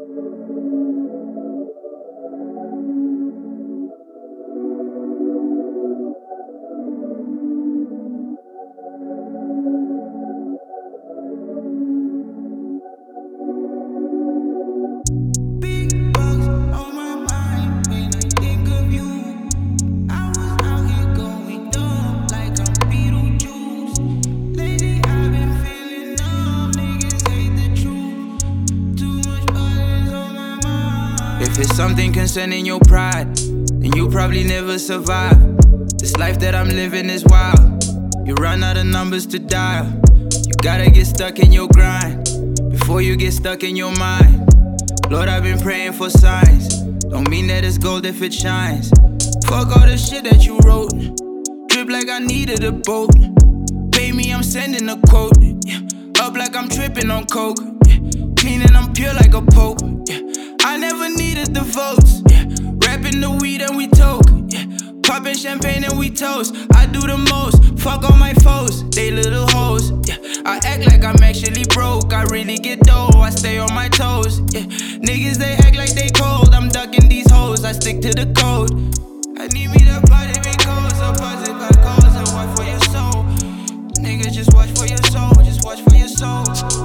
If it's something concerning your pride, then you probably never survive. This life that I'm living is wild. You run out of numbers to dial. You gotta get stuck in your grind before you get stuck in your mind. Lord, I've been praying for signs. Don't mean that it's gold if it shines. Fuck all the shit that you wrote. Drip like I needed a boat. Pay me, I'm sending a quote. Up like I'm tripping on coke. Clean and I'm pure like a pope. I never needed the votes. Rapping the weed and we toke. Popping champagne and we toast. I do the most. Fuck all my foes. They little hoes. I act like I'm actually broke. I really get dough. I stay on my toes. Niggas they act like they cold. I'm ducking these hoes. I stick to the code. I need me to party because I positive got cause and watch for your soul. Niggas just watch for your soul. Just watch for your soul.